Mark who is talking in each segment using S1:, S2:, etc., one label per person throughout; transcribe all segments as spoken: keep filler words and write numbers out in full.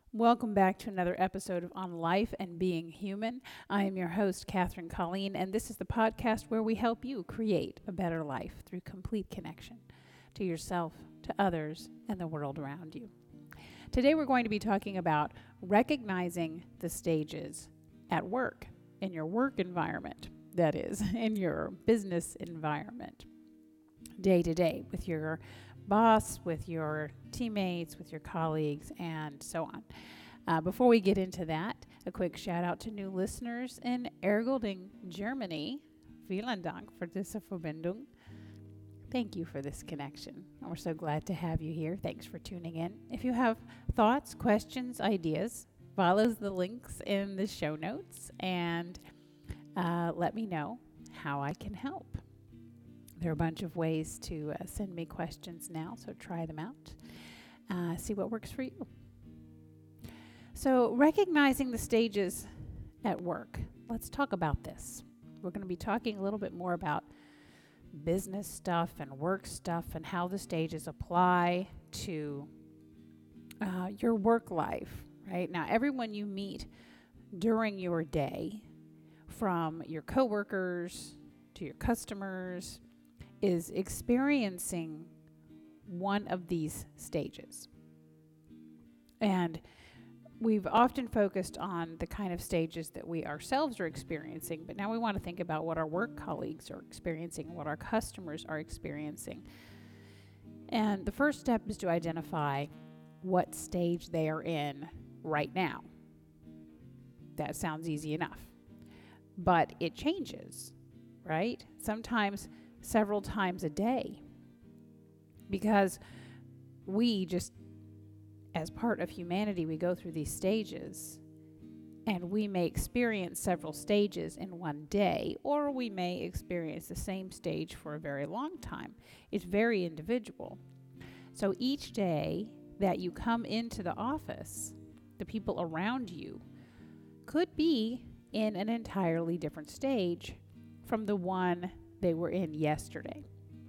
S1: Welcome back to another episode of On Life and Being Human. I am your host, Catherine Colleen, and this is the podcast where we help you create a better life through complete connection to yourself, to others, and the world around you. Today we're going to be talking about recognizing the stages at work, in your work environment, that is, in your business environment, day to day, with your boss, with your teammates, with your colleagues, and so on. Uh, before we get into that, a quick shout out to new listeners in Ergolding, Germany. Vielen Dank für diese Verbindung. Thank you for this connection. We're so glad to have you here. Thanks for tuning in. If you have thoughts, questions, ideas, follow the links in the show notes and uh, let me know how I can help. There are a bunch of ways to uh, send me questions now, so try them out. Uh, see what works for you. So, recognizing the stages at work. Let's talk about this. We're going to be talking a little bit more about business stuff and work stuff and how the stages apply to uh, your work life, right? Now, everyone you meet during your day, from your coworkers to your customers, is experiencing one of these stages. And we've often focused on the kind of stages that we ourselves are experiencing, but now we want to think about what our work colleagues are experiencing, what our customers are experiencing. And the first step is to identify what stage they are in right now. That sounds easy enough. But it changes, right? Sometimes several times a day, because we just, as part of humanity, we go through these stages, and we may experience several stages in one day, or we may experience the same stage for a very long time. It's very individual. So each day that you come into the office, the people around you could be in an entirely different stage from the one they were in yesterday.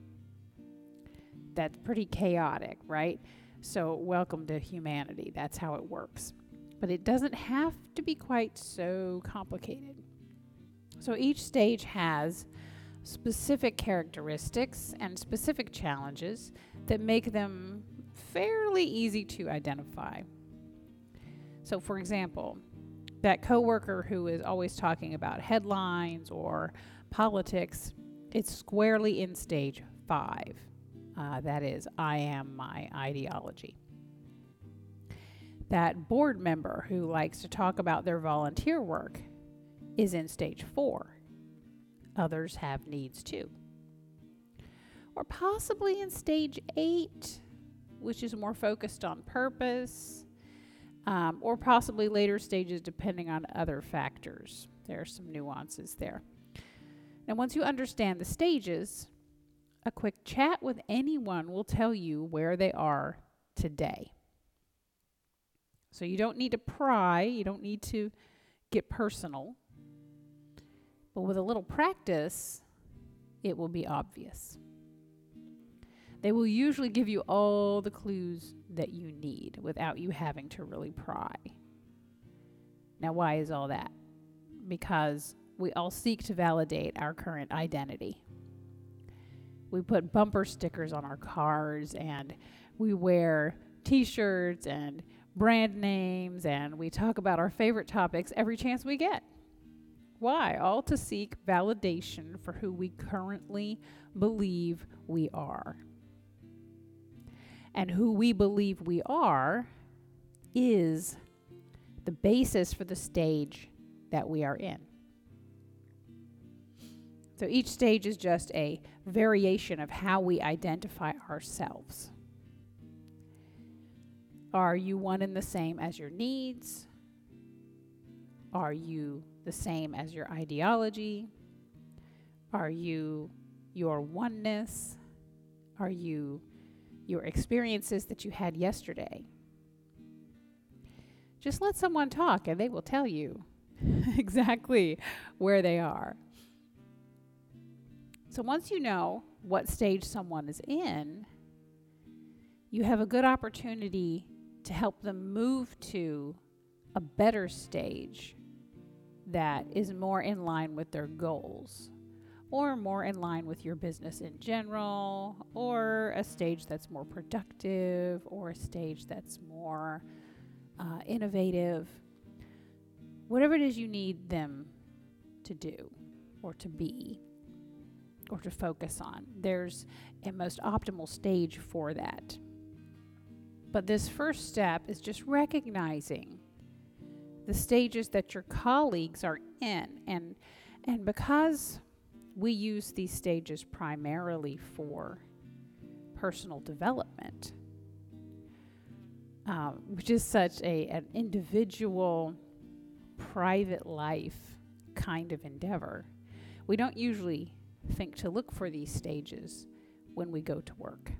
S1: That's pretty chaotic, right? So welcome to humanity. That's how it works. But it doesn't have to be quite so complicated. So each stage has specific characteristics and specific challenges that make them fairly easy to identify. So for example, that coworker who is always talking about headlines or politics, it's squarely in stage five. Uh, that is, I am my ideology. That board member who likes to talk about their volunteer work is in stage four. Others have needs too. Or possibly in stage eight, which is more focused on purpose, um, or possibly later stages depending on other factors. There are some nuances there. And once you understand the stages, a quick chat with anyone will tell you where they are today. So you don't need to pry, you don't need to get personal. But with a little practice, it will be obvious. They will usually give you all the clues that you need without you having to really pry. Now, why is all that? Because we all seek to validate our current identity. We put bumper stickers on our cars, and we wear t-shirts and brand names, and we talk about our favorite topics every chance we get. Why? All to seek validation for who we currently believe we are. And who we believe we are is the basis for the stage that we are in. So each stage is just a variation of how we identify ourselves. Are you one and the same as your needs? Are you the same as your ideology? Are you your oneness? Are you your experiences that you had yesterday? Just let someone talk and they will tell you exactly where they are. So once you know what stage someone is in, you have a good opportunity to help them move to a better stage that is more in line with their goals, or more in line with your business in general, or a stage that's more productive, or a stage that's more uh, innovative. Whatever it is you need them to do, or to be, or to focus on, there's a most optimal stage for that. But this first step is just recognizing the stages that your colleagues are in. And and because we use these stages primarily for personal development, um, which is such a an individual, private life kind of endeavor, we don't usually think to look for these stages when we go to work.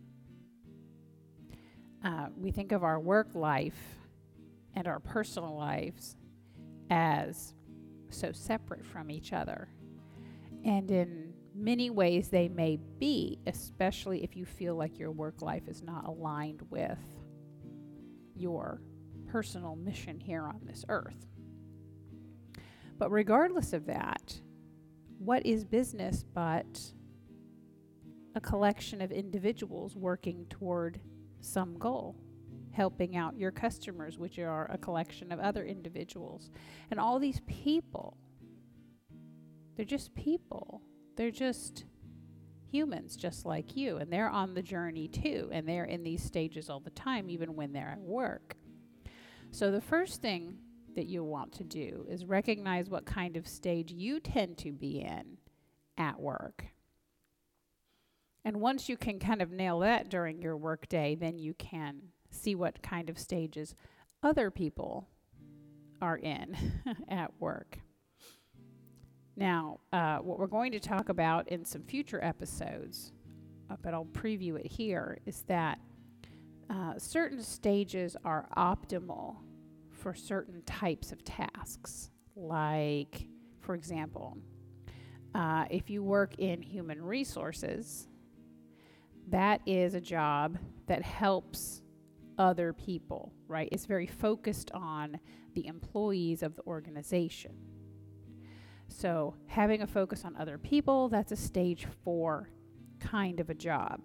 S1: Uh, we think of our work life and our personal lives as so separate from each other. And in many ways they may be, especially if you feel like your work life is not aligned with your personal mission here on this earth. But regardless of that, what is business but a collection of individuals working toward some goal? Helping out your customers, which are a collection of other individuals. And all these people, they're just people. They're just humans just like you. And they're on the journey too. And they're in these stages all the time, even when they're at work. So the first thing that you'll want to do is recognize what kind of stage you tend to be in at work. And once you can kind of nail that during your work day, then you can see what kind of stages other people are in at work. Now, uh, what we're going to talk about in some future episodes, uh, but I'll preview it here, is that uh, certain stages are optimal for certain types of tasks. Like, for example, uh, if you work in human resources, that is a job that helps other people, right? It's very focused on the employees of the organization. So having a focus on other people, that's a stage four kind of a job.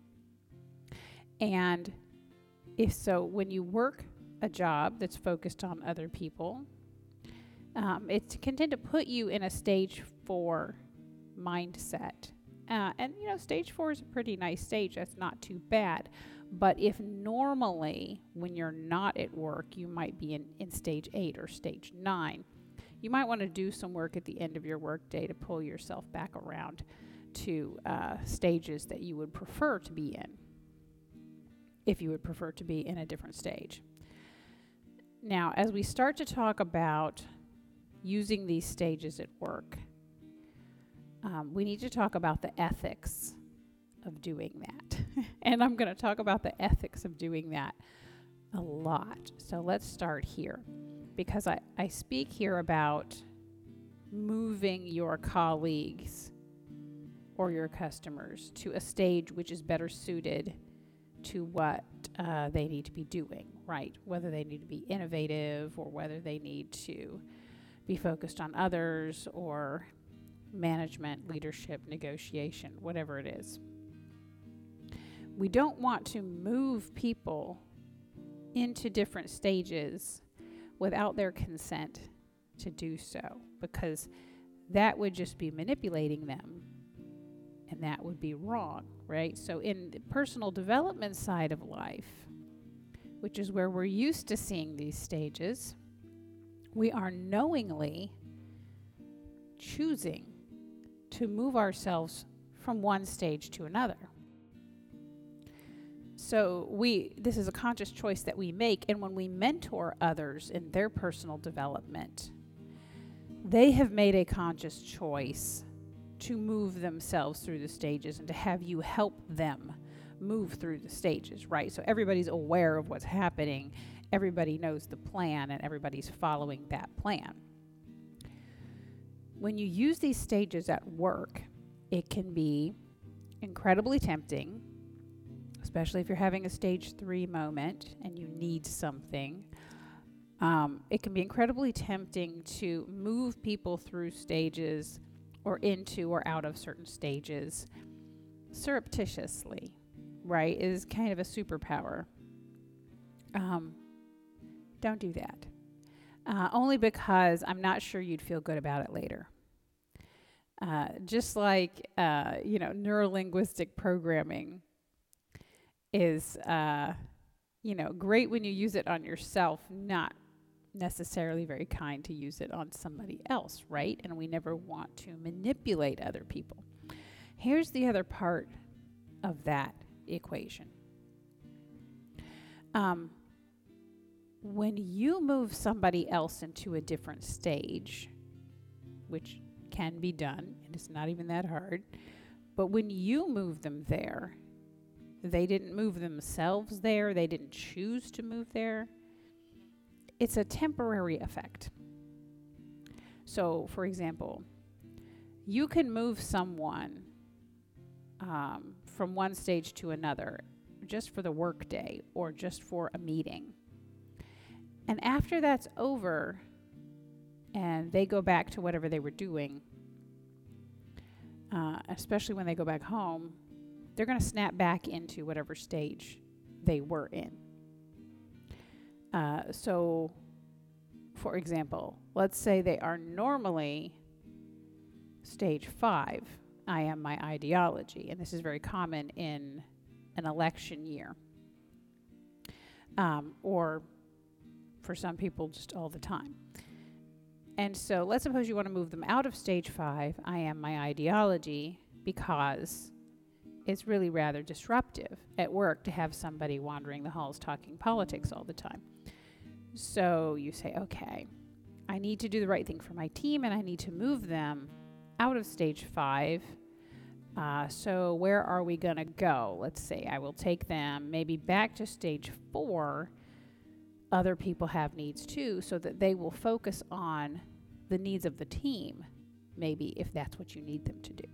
S1: And if so, when you work a job that's focused on other people, um, it can tend to put you in a stage four mindset. Uh, and, you know, stage four is a pretty nice stage. That's not too bad. But if normally when you're not at work, you might be in, in stage eight or stage nine, you might want to do some work at the end of your work day to pull yourself back around to uh, stages that you would prefer to be in, if you would prefer to be in a different stage. Now, as we start to talk about using these stages at work, um, we need to talk about the ethics of doing that. And I'm going to talk about the ethics of doing that a lot. So let's start here, because I, I speak here about moving your colleagues or your customers to a stage which is better suited to what uh, they need to be doing, right? Whether they need to be innovative, or whether they need to be focused on others, or management, leadership, negotiation, whatever it is. We don't want to move people into different stages without their consent to do so, because that would just be manipulating them, and that would be wrong, right? So in the personal development side of life, which is where we're used to seeing these stages, we are knowingly choosing to move ourselves from one stage to another. So we this is a conscious choice that we make, and when we mentor others in their personal development, they have made a conscious choice to move themselves through the stages and to have you help them move through the stages, right? So everybody's aware of what's happening, everybody knows the plan, and everybody's following that plan. When you use these stages at work, it can be incredibly tempting especially if you're having a stage three moment and you need something. Um, it can be incredibly tempting to move people through stages or into or out of certain stages surreptitiously, right? It is kind of a superpower. Um, don't do that. Uh, only because I'm not sure you'd feel good about it later. Uh, just like, uh, you know, neurolinguistic programming is, uh, you know, great when you use it on yourself, not necessarily very kind to use it on somebody else, right? And we never want to manipulate other people. Here's the other part of that equation. Um, when you move somebody else into a different stage, which can be done, and it's not even that hard, but when you move them there, they didn't move themselves there, they didn't choose to move there. It's a temporary effect. So, for example, you can move someone um, from one stage to another just for the workday or just for a meeting. And after that's over and they go back to whatever they were doing, uh, especially when they go back home, they're going to snap back into whatever stage they were in. Uh, so, for example, let's say they are normally stage five, I am my ideology, and this is very common in an election year, um, or for some people just all the time. And so let's suppose you want to move them out of stage five, I am my ideology, because it's really rather disruptive at work to have somebody wandering the halls talking politics all the time. So you say, okay, I need to do the right thing for my team and I need to move them out of stage five. Uh, so where are we going to go? Let's say I will take them maybe back to stage four. Other people have needs too, so that they will focus on the needs of the team, maybe if that's what you need them to do.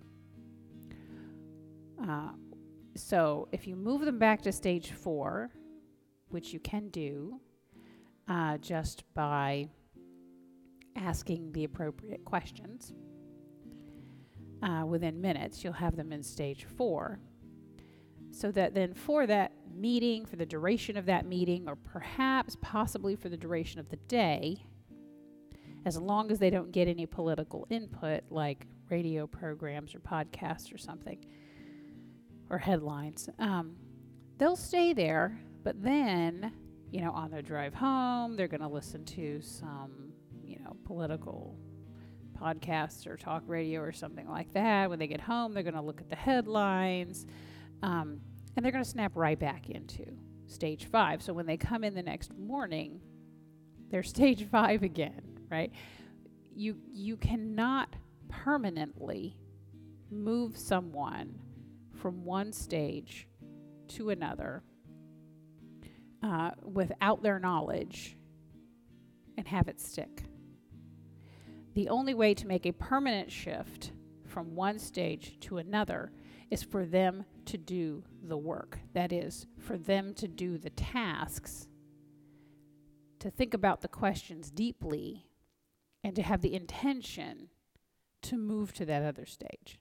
S1: Uh, so if you move them back to stage four, which you can do uh, just by asking the appropriate questions, uh, within minutes, you'll have them in stage four. So that then for that meeting, for the duration of that meeting, or perhaps possibly for the duration of the day, as long as they don't get any political input like radio programs or podcasts or something, or headlines, um, they'll stay there. But then, you know, on their drive home, they're going to listen to some, you know, political podcasts or talk radio or something like that. When they get home, they're going to look at the headlines. Um, and they're going to snap right back into stage five. So when they come in the next morning, they're stage five again, right? You you cannot permanently move someone from one stage to another uh, without their knowledge and have it stick. The only way to make a permanent shift from one stage to another is for them to do the work. That is, for them to do the tasks, to think about the questions deeply, and to have the intention to move to that other stage.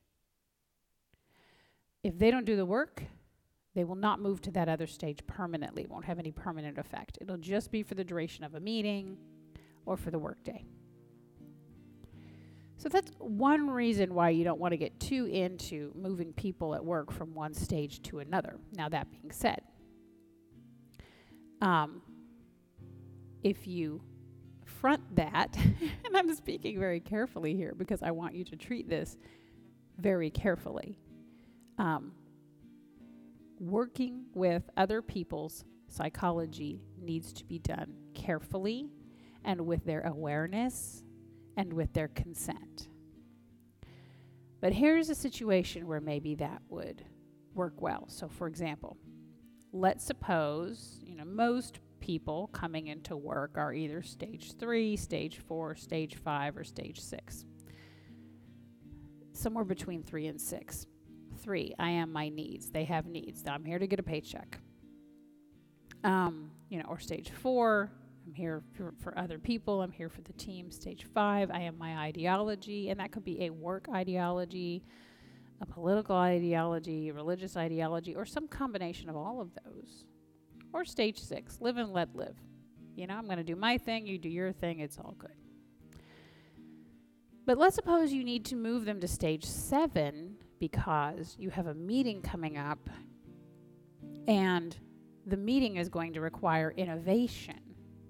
S1: If they don't do the work, they will not move to that other stage permanently. It won't have any permanent effect. It'll just be for the duration of a meeting or for the workday. So that's one reason why you don't want to get too into moving people at work from one stage to another. Now, that being said, um, if you front that, and I'm speaking very carefully here because I want you to treat this very carefully, um, working with other people's psychology needs to be done carefully and with their awareness and with their consent. But here's a situation where maybe that would work well. So for example, let's suppose, you know, most people coming into work are either stage three, stage four, stage five, or stage six. Somewhere between three and six. Three, I am my needs. They have needs. I'm here to get a paycheck. Um, you know, or stage four, I'm here for, for other people. I'm here for the team. Stage five, I am my ideology. And that could be a work ideology, a political ideology, a religious ideology, or some combination of all of those. Or stage six, live and let live. You know, I'm going to do my thing, you do your thing, it's all good. But let's suppose you need to move them to stage seven because you have a meeting coming up and the meeting is going to require innovation.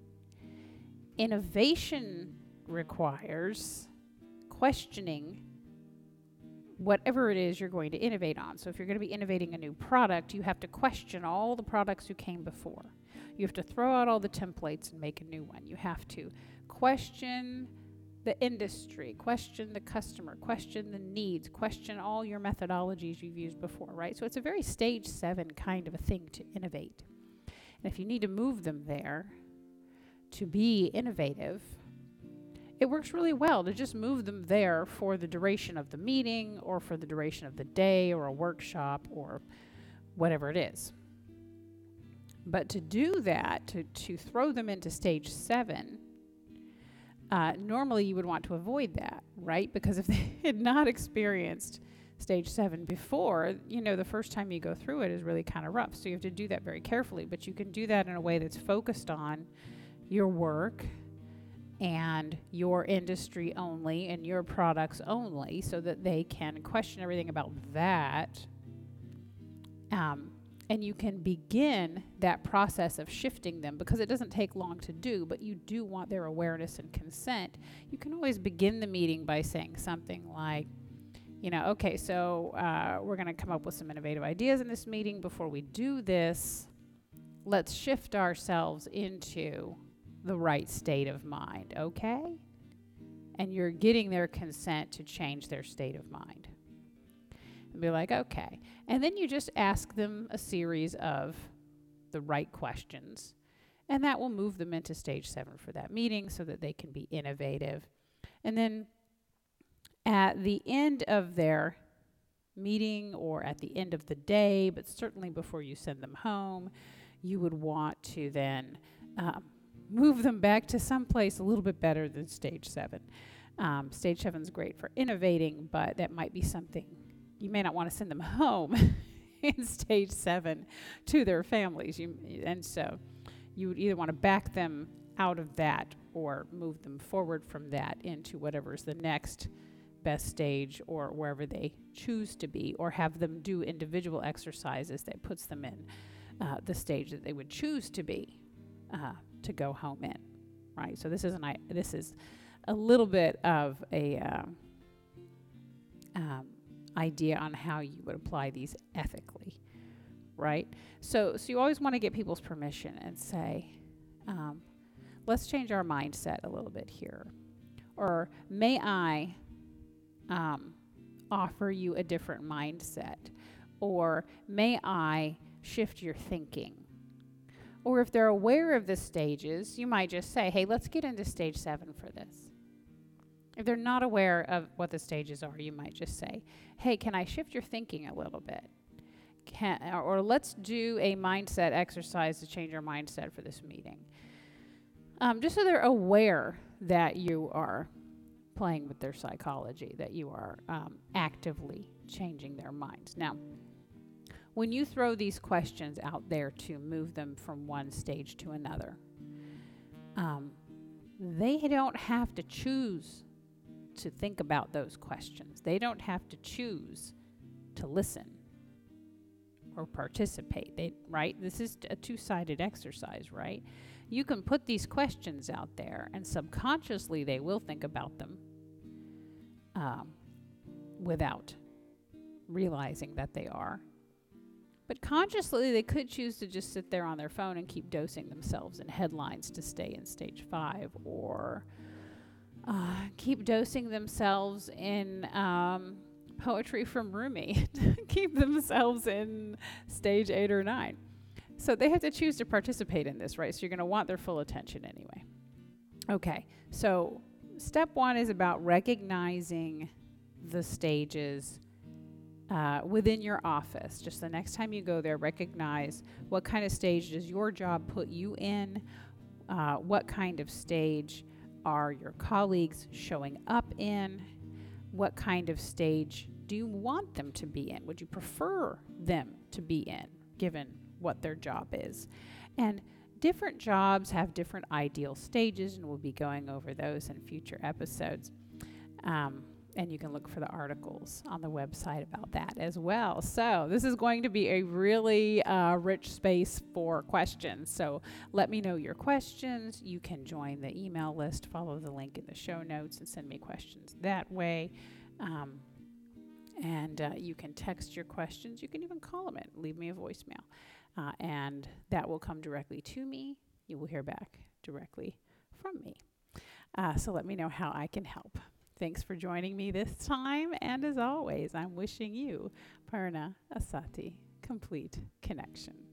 S1: Innovation requires questioning whatever it is you're going to innovate on. So if you're going to be innovating a new product, you have to question all the products who came before. You have to throw out all the templates and make a new one. You have to question the industry, question the customer, question the needs, question all your methodologies you've used before, right? So it's a very stage seven kind of a thing to innovate. And if you need to move them there to be innovative, it works really well to just move them there for the duration of the meeting or for the duration of the day or a workshop or whatever it is. But to do that, to, to throw them into stage seven, uh, normally you would want to avoid that, right? Because if they had not experienced stage seven before, you know, the first time you go through it is really kind of rough. So you have to do that very carefully, but you can do that in a way that's focused on your work and your industry only and your products only so that they can question everything about that. Um, and you can begin that process of shifting them because it doesn't take long to do, but you do want their awareness and consent. You can always begin the meeting by saying something like, you know, okay, so uh, we're going to come up with some innovative ideas in this meeting. Before we do this, let's shift ourselves into the right state of mind, okay? And you're getting their consent to change their state of mind. And be like, okay. And then you just ask them a series of the right questions. And that will move them into stage seven for that meeting so that they can be innovative. And then at the end of their meeting or at the end of the day, but certainly before you send them home, you would want to then um, move them back to someplace a little bit better than stage seven. Um, stage seven is great for innovating, but that might be something you may not want to send them home in stage seven to their families. You, and so you would either want to back them out of that or move them forward from that into whatever's the next best stage or wherever they choose to be, or have them do individual exercises that puts them in uh, the stage that they would choose to be uh, to go home in, right? So this is an I- this is a little bit of a um, um, idea on how you would apply these ethically, right? So so you always want to get people's permission and say, um, let's change our mindset a little bit here, or may I Um, offer you a different mindset, or may I shift your thinking? Or if they're aware of the stages, you might just say, hey, let's get into stage seven for this. If they're not aware of what the stages are, you might just say, hey, can I shift your thinking a little bit? Can, or let's do a mindset exercise to change our mindset for this meeting. Um, just so they're aware that you are playing with their psychology, that you are um, actively changing their minds. Now, when you throw these questions out there to move them from one stage to another, um, they don't have to choose to think about those questions. They don't have to choose to listen or participate. They, right? This is a two-sided exercise, right? You can put these questions out there, and subconsciously they will think about them um, without realizing that they are. But consciously, they could choose to just sit there on their phone and keep dosing themselves in headlines to stay in stage five, or uh, keep dosing themselves in um, poetry from Rumi to keep themselves in stage eight or nine. So they have to choose to participate in this, right? So you're going to want their full attention anyway. Okay, so step one is about recognizing the stages uh, within your office. Just the next time you go there, recognize what kind of stage does your job put you in? Uh, what kind of stage are your colleagues showing up in? What kind of stage do you want them to be in? Would you prefer them to be in, given what their job is? And different jobs have different ideal stages, and we'll be going over those in future episodes. Um, and you can look for the articles on the website about that as well. So this is going to be a really uh, rich space for questions. So let me know your questions. You can join the email list, follow the link in the show notes, and send me questions that way. Um, and uh, you can text your questions. You can even call them in, leave me a voicemail. Uh, and that will come directly to me. You will hear back directly from me. Uh, so let me know how I can help. Thanks for joining me this time. And as always, I'm wishing you Purna Asati, complete connection.